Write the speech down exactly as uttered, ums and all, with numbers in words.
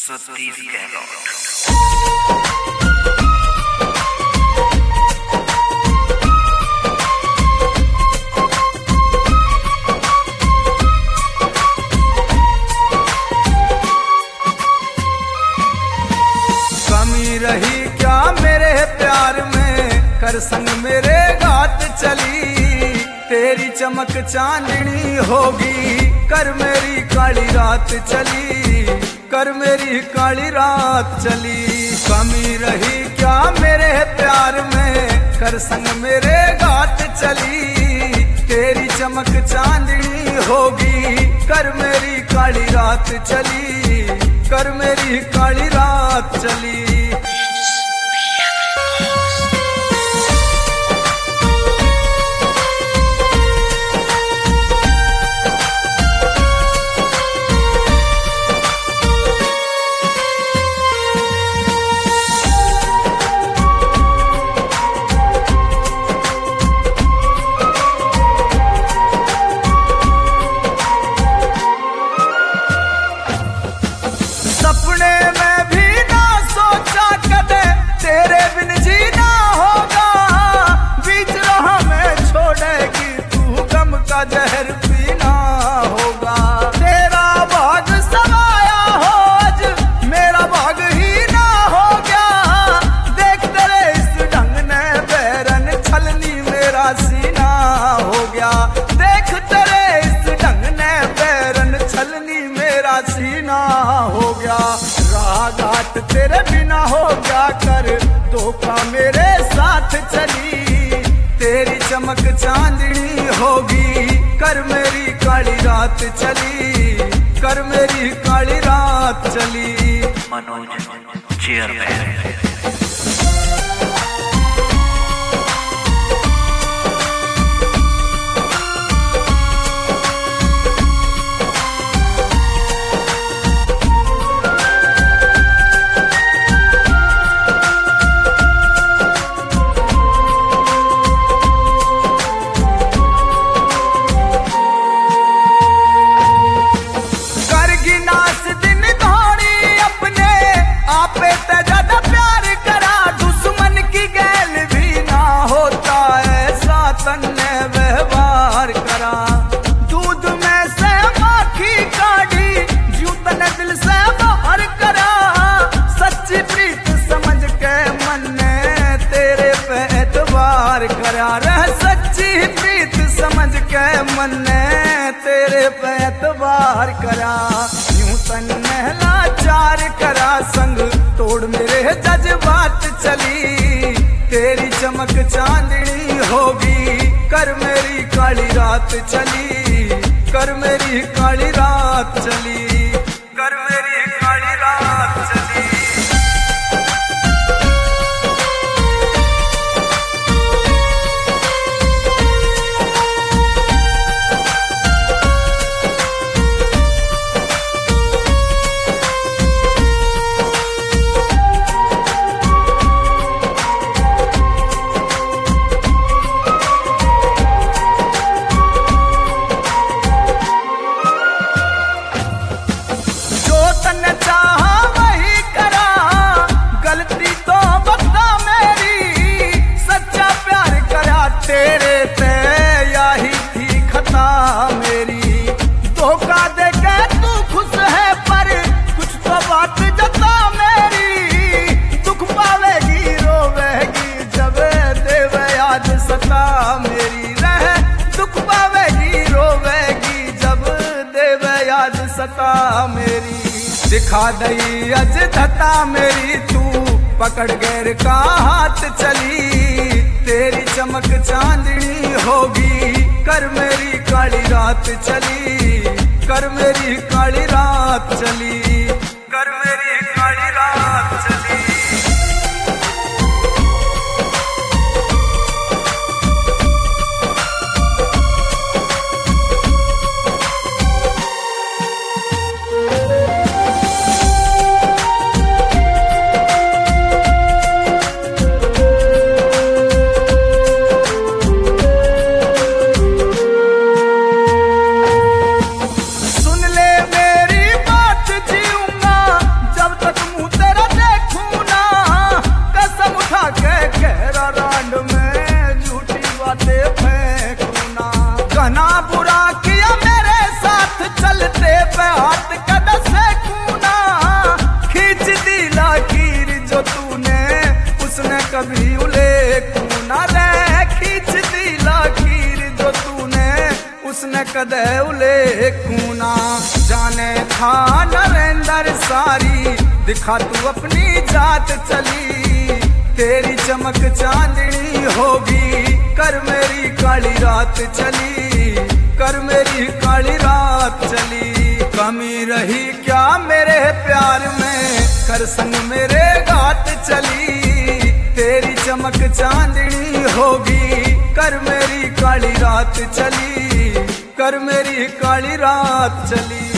सतीश गहलोत। कमी रही क्या मेरे प्यार में, कर संग मेरे गात चली। तेरी चमक चांदनी होगी, कर मेरी काली रात चली, कर मेरी काली रात चली। कमी रही क्या मेरे प्यार में, कर संग मेरे गात चली। तेरी चमक चांदनी होगी, कर मेरी काली रात चली, कर मेरी काली रात चली। सपने में भी ना सोचा कदे तेरे बिन जीना होगा। बीच राह में छोड़ेगी तू, गम का जहर पीना होगा। तेरा भाग समाया हो आज, मेरा भाग ही ना हो गया। देख तेरे इस ढंग ने बैरन छलनी मेरा सीना हो गया। देख तेरे इस ढंग ने बैरन छलनी मेरा सीना हो गया। राह घाट तेरे बिना हो गया, कर धोखा मेरे साथ चली। तेरी चमक चांदनी होगी, कर मेरी काली रात चली, कर मेरी काली रात चली। मनोज चेयरमैन। दूध में से माखी काढ़ी, यूं तने दिल से बाहर करा। सच्ची प्रीत समझ के मन ने तेरे पे एतबार करा। रह सच्ची प्रीत समझ के मन ने तेरे पे एतबार करा। यूं तने लाचार करा, संग तोड़ मेरे जज्बात चली। तेरी चमक चांदनी होगी, कर मेरी काली रात चली, कर मेरी काली रात चली, कर मेरी काली रात चली। तेरे पे यही थी खता मेरी। धोखा दे के तू खुश है, पर कुछ तो बात जता मेरी। दुख पावेगी रोवेगी जब देव याद सता मेरी। रह दुख पावेगी रोवेगी जब देव याद सता मेरी। दिखा दई अज धता मेरी, तू पकड़ गैर का हाथ चली। तेरी चमक चांदनी होगी, कर मेरी काली रात चली, कर मेरी काली रात चली, कर मेरी काली रात चली। सुन ले मेरी बात कदे उले कूना जाने था नरेंद्र सारी दिखा तू अपनी जात चली तेरी चमक चांदनी होगी कर मेरी काली रात चली कर मेरी काली रात चली कमी रही क्या मेरे प्यार में कर संग मेरे गात चली तेरी चमक चांदनी होगी कर मेरी काली रात चली कर मेरी काली रात चली।